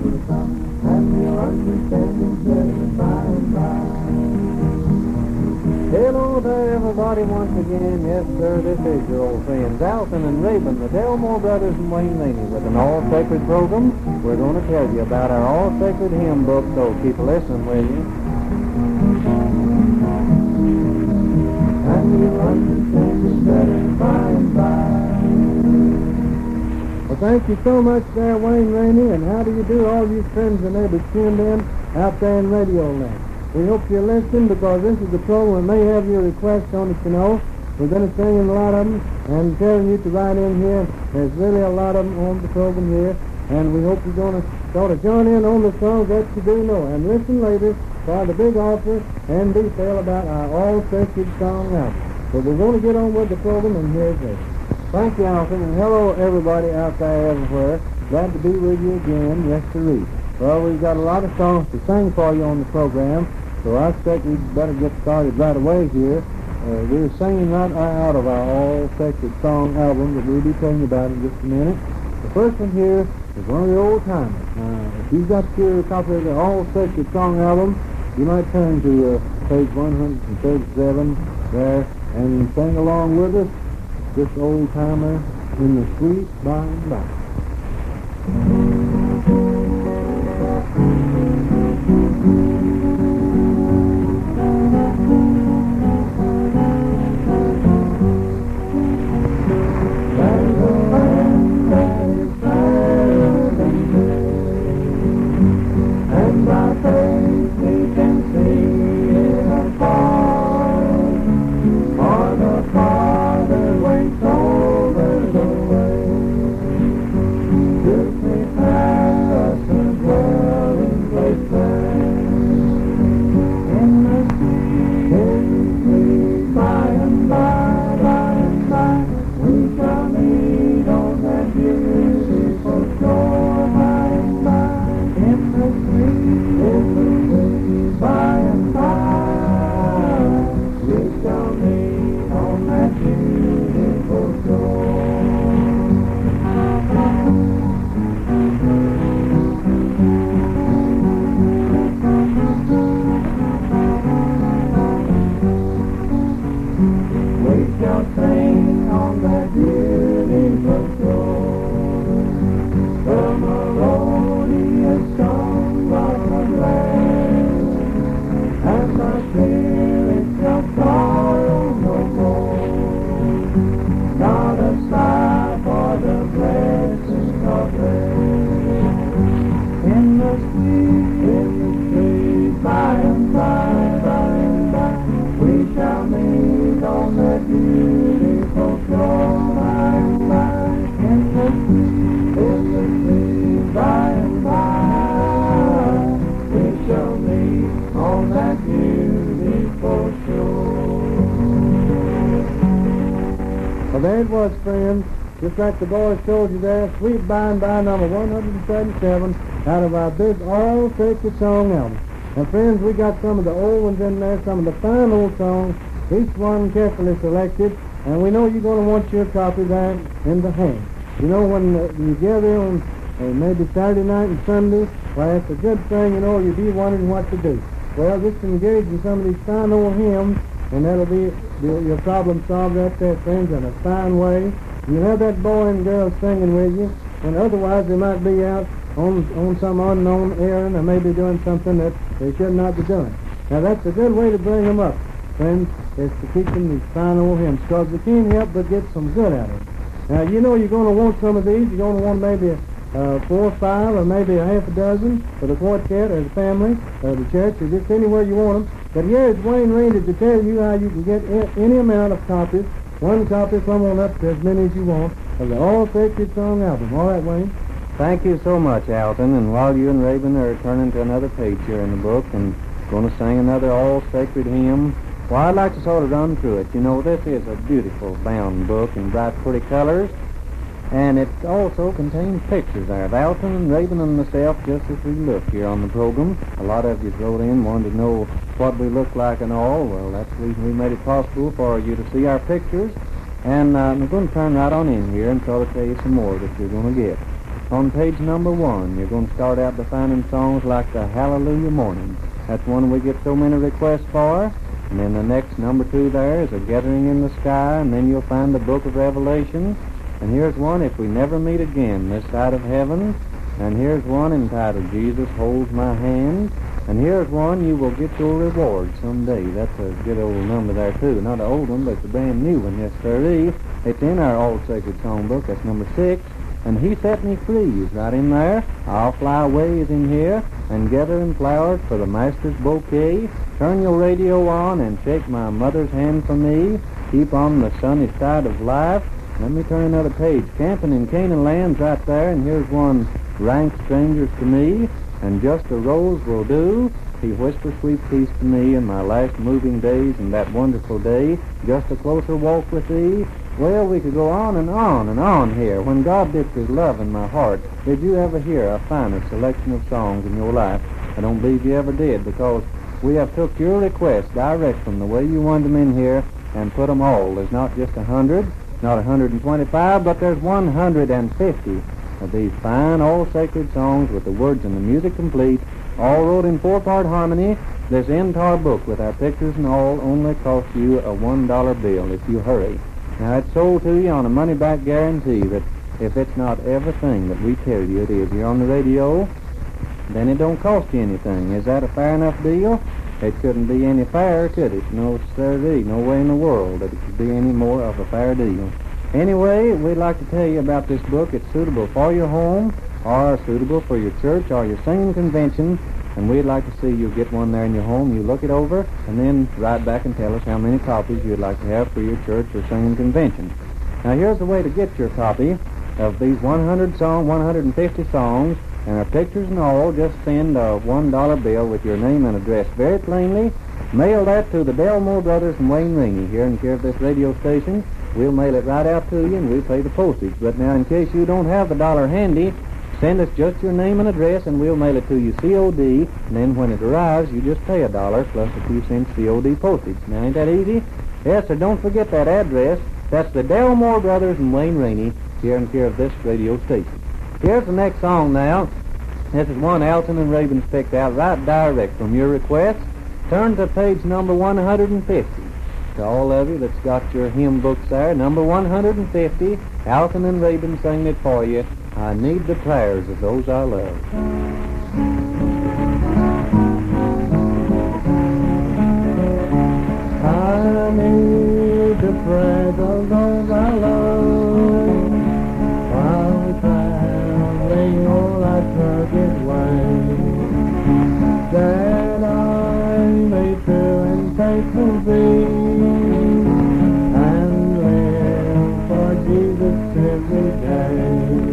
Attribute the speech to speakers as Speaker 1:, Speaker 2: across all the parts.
Speaker 1: will come, and you'll understand it better by and by.
Speaker 2: Hello there, everybody, once again. Yes, sir, this is your old friends, Alton and Raven, the Delmore Brothers and Wayne Laney, with an all-sacred program. We're going to tell you about our all-sacred hymn book, so keep listening, will you?
Speaker 1: And you'll understand it better by and by.
Speaker 2: Well, thank you so much there, Wayne Laney, and how do you do, all you friends and neighbors tuned in out there in Radio Land? We hope you listen, because this is the program. We may have your requests on it, you know. We're going to sing in a lot of them and telling you to write in here. There's really a lot of them on the program here, and we hope you're going to sort of join in on the songs that you do know. And listen later for the big offer and detail about our all-sacred song album. But we're going to get on with the program, and here's it. Thank you, Alton, and hello, everybody out there everywhere. Glad to be with you again, yes, sirree. Well, we've got a lot of songs to sing for you on the program, so I expect we'd better get started right away here. We're singing right out of our all-sacred song album that we'll be telling you about in just a minute. The first one here is one of the old-timers. If you've got your copy of the all-sacred song album, you might turn to page 137 there and sing along with us, this old-timer in the sweet by and by. Well, there it was, friends. Just like the boys told you there, Sweet By and By, number 137, out of our big all-sacred song album. Now, friends, we got some of the old ones in there, some of the fine old songs, each one carefully selected, and we know you're going to want your copy there in the hand. You know, when you gather on maybe Saturday night and Sunday, well, that's a good thing, you know, you'll be wondering what to do. Well, just engage in some of these fine old hymns, and that'll be your problem solved right there, friends, in a fine way. You'll have that boy and girl singing with you, and otherwise they might be out on some unknown errand, or maybe doing something that they should not be doing. Now, that's a good way to bring them up, friends, is to teach them these fine old hymns, because they can't help but get some good out of it. Now, you know you're going to want some of these. You're going to want maybe 4 or 5, or maybe a half a dozen for the quartet or the family or the church, or just anywhere you want them. But here is Wayne Laney to tell you how you can get any amount of copies, one copy from on up to as many as you want, of the all-sacred song album. All right, Wayne?
Speaker 3: Thank you so much, Alton. And while you and Raven are turning to another page here in the book and going to sing another all-sacred hymn, well, I'd like to sort of run through it. You know, this is a beautiful bound book in bright, pretty colors. And it also contains pictures there of Alton and Raven and myself, just as we look here on the program. A lot of you wrote in, wanted to know what we look like and all. Well, that's the reason we made it possible for you to see our pictures. And I'm going to turn right on in here and try to tell you some more that you're going to get. On page number 1, you're going to start out by finding songs like the Hallelujah Morning. That's one we get so many requests for. And then the next, number 2 there, is A Gathering in the Sky, and then you'll find the Book of Revelation. And here's one, If We Never Meet Again, This Side of Heaven. And here's one entitled, Jesus Holds My Hand. And here's one, You Will Get Your Reward Someday. That's a good old number there, too. Not an old one, but it's a brand new one, yes, sirree. It's in our All Sacred Songbook. That's number 6. And He Set Me Free is right in there. I'll Fly Away is in here. And Gathering Flowers for the Master's Bouquet. Turn your radio on and shake my mother's hand for me. Keep on the sunny side of life. Let me turn another page. Camping in Canaan Land's right there. And here's one, Rank Strangers to Me. And Just a Rose Will Do. He whispers sweet peace to me in my last moving days and that wonderful day. Just a closer walk with thee. Well, we could go on and on and on here. When God dipped His love in my heart, did you ever hear a finer selection of songs in your life? I don't believe you ever did, because we have took your requests direct from the way you wanted them in here and put them all. There's not just 100, not 125, but there's 150 of these fine, all-sacred songs with the words and the music complete, all wrote in 4-part harmony. This entire book with our pictures and all only costs you a $1 bill if you hurry. Now, it's sold to you on a money-back guarantee that if it's not everything that we tell you it is here on the radio, then it don't cost you anything. Is that a fair enough deal? It couldn't be any fairer, could it? No, sirree, no way in the world that it could be any more of a fair deal. Anyway, we'd like to tell you about this book. It's suitable for your home, or suitable for your church or your singing convention, and we'd like to see you get one there in your home. You look it over, and then write back and tell us how many copies you'd like to have for your church or singing convention. Now, here's the way to get your copy of these 150 songs, and our pictures and all. Just send a $1 bill with your name and address very plainly. Mail that to the Delmore Brothers and Wayne Riney here in care of this radio station. We'll mail it right out to you, and we'll pay the postage. But now, in case you don't have the dollar handy, send us just your name and address, and we'll mail it to you COD, and then when it arrives, you just pay $1 plus a few cents COD postage. Now, ain't that easy? Yes, sir, don't forget that address. That's the Delmore Brothers and Wayne Riney here in care of this radio station. Here's the next song now. This is one Alton and Rabens picked out right direct from your request. Turn to page number 150. To all of you that's got your hymn books there, number 150, Alton and Rabens sang it for you. I need the prayers of those I love.
Speaker 2: I need the prayers of those I love, while we're traveling all our rugged way, that I may true and faithful be, and live for Jesus every day.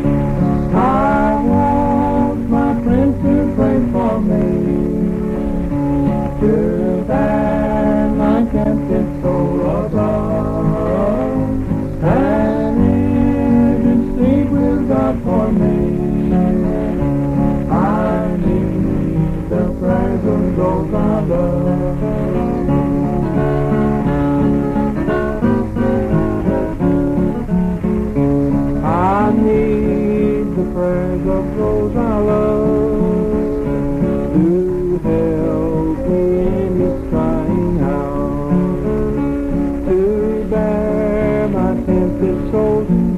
Speaker 2: I want my friends to pray for me, to bear my captive soul above, and intercede with God for me. I need the prayers of those I love. I need the prayers of those I love to help me in His crying out, to bear my tempted souls in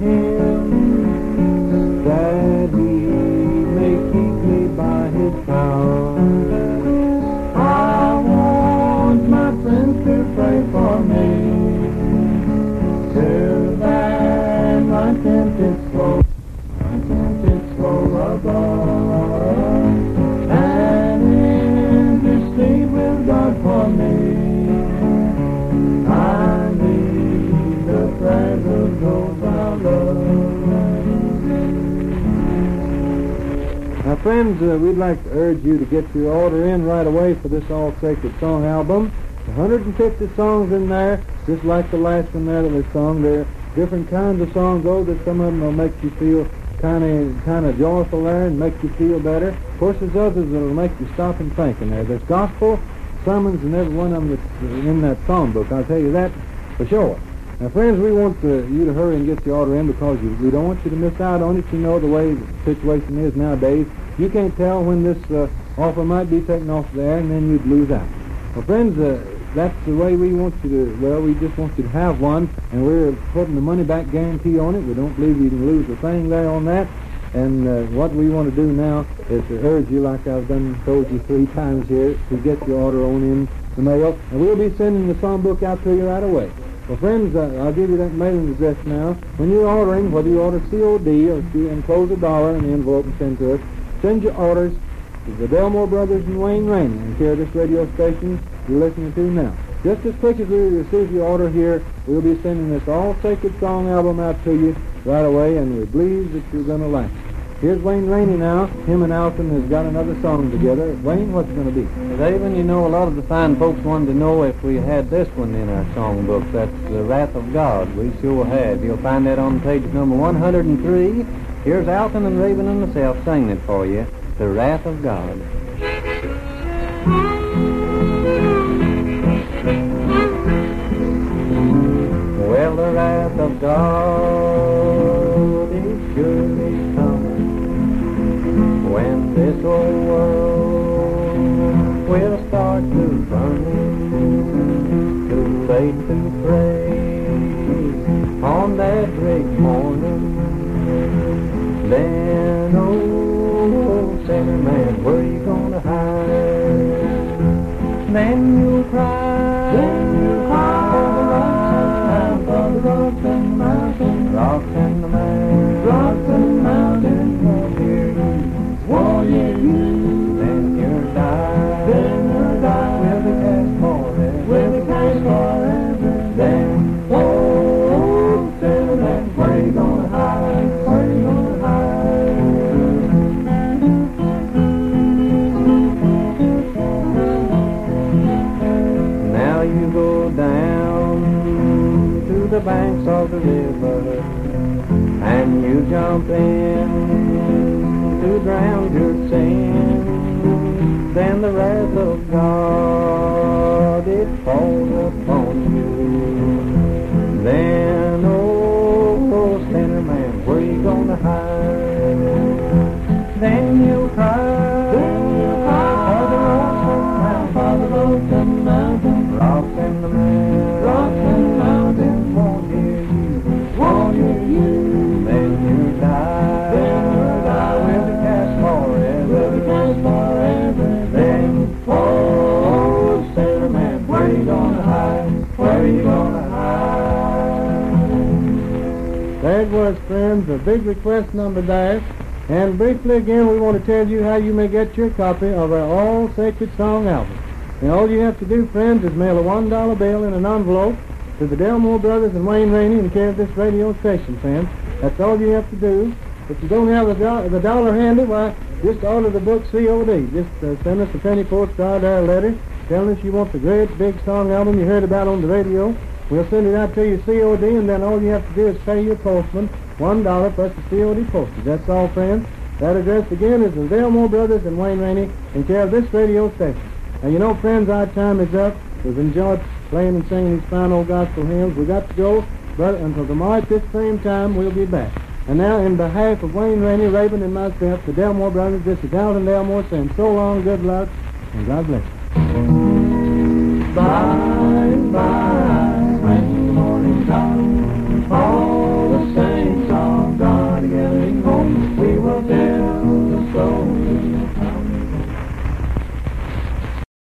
Speaker 2: Him, that He may keep me by His power. I want my friends to pray for me, to bear my tempted soul above, and intercede with God for me. I need the prayers of those I love.
Speaker 3: Now, friends, we'd like to urge you to get your order in right away for this All Sacred Song album. 150 songs in there, just like the last one there that we sung. There are different kinds of songs, though, that some of them will make you feel kind of joyful there and make you feel better. Of course, there's others that will make you stop and think in there. There's gospel sermons in every one of them that's in that song book. I'll tell you that for sure.
Speaker 2: Now, friends, we want you to hurry and get your order in because we don't want you to miss out on it. You know the way the situation is nowadays. You can't tell when this offer might be taken off the air, and then you'd lose out. Well, friends, that's the way we want you to, well, we just want you to have one, and we're putting the money-back guarantee on it. We don't believe you can lose a thing there on that. And what we want to do now is to urge you, like I've told you 3 times here, to get your order on in the mail. And we'll be sending the songbook out to you right away. Well, friends, I'll give you that mailing address now. When you're ordering, whether you order COD or you enclose $1 in the envelope and send to us, send your orders to the Delmore Brothers and Wayne Rainey and care of this radio station you're listening to now. Just as quick as we receive your order here, we'll be sending this All Sacred Song album out to you right away, and we believe that you're going to like it. Here's Wayne Rainey now. Him and Alton has got another song together. Wayne, what's it going to be?
Speaker 3: Raven, you know, a lot of the fine folks wanted to know if we had this one in our songbook. That's The Wrath of God. We sure have. You'll find that on page number 103. Here's Alton and Raven and myself singing it for you. The Wrath of God. Well, the wrath of God is surely coming when this old world will start to burn. Too late to pray on that great morning. Then, oh, sinner man, where you gonna hide? Then you'll cry. Then you'll cry. For the rocks and mountains, rocks and the mountains, rocks and mountains won't hear you, won't hear you. Then you'll die, then you'll die. Will be cast forever, will be cast forever. Then, oh, sinner man, where you gonna hide? Where you gonna hide? Now you go down the banks of the river, and you jump in to drown your sin. Then the wrath of God, it falls upon you. Then, oh, sinner man, where you gonna hide? Then you'll cry. Then you'll cry for the lonesome mountain, rocks and the mountains, rocks and mountains won't hear you, won't hear you. Then you die, then you die. Will be cast forever, will be cast forever. Then, oh, sinner man, where you gonna hide? Where you gonna hide?
Speaker 2: There it was, friends, a big request number there. And briefly again, we want to tell you how you may get your copy of our All Sacred Song album. And all you have to do, friends, is mail a $1 bill in an envelope to the Delmore Brothers and Wayne Rainey in care of this radio station, friends. That's all you have to do. If you don't have the dollar handy, why, just order the book COD. Just send us a penny postcard or a letter telling us you want the great big song album you heard about on the radio. We'll send it out to you COD, and then all you have to do is pay your postman $1 plus the COD postage. That's all, friends. That address again is the Delmore Brothers and Wayne Rainey in care of this radio station. Now, you know, friends, our time is up. We've enjoyed playing and singing these fine old gospel hymns. We got to go, but until tomorrow at this same time, we'll be back. And now, in behalf of Wayne Rainey, Raven, and myself, the Delmore Brothers, this is Alton Delmore saying so long, good luck, and God bless you.